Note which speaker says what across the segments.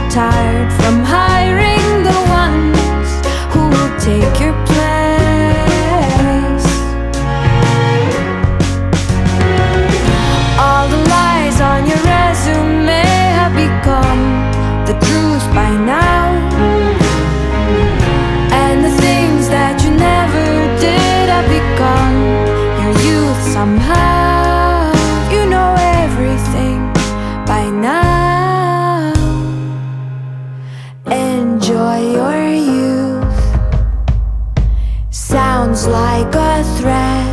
Speaker 1: tired from hiring the ones who will take your place. All the lies on your resume have become the truth by now, and the things that you never did have become your youth somehow. You know everything by now. Enjoy your youth. Sounds like a threat.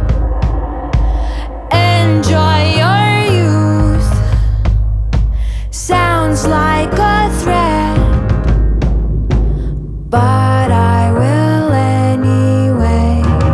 Speaker 1: Enjoy your youth. Sounds like a threat, but I will anyway.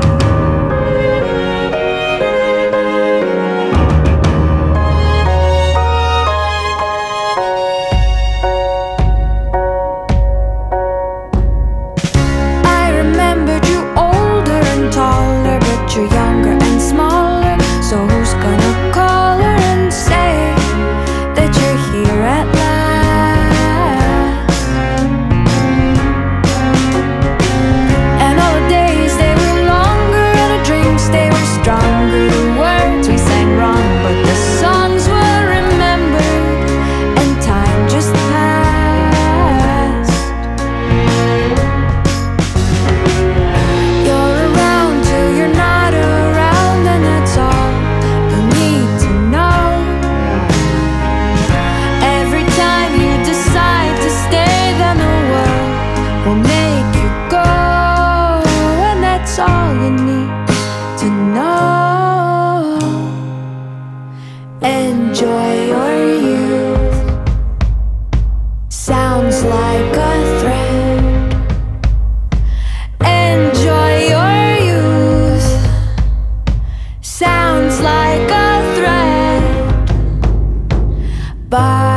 Speaker 1: I remembered you older and taller, but you're younger and smaller. So who's gonna call her and say that you're here at last? And all the days, they were longer, and the drinks, they were stronger. The words we sang wrong, but the songs were remembered, and time just passed. You're around till you're not around, and that's all you need to know. Every time you decide to stay, then the world will make you go, and that's all you need to know. Enjoy your youth. Sounds like a threat. Enjoy your youth. Sounds like a threat, but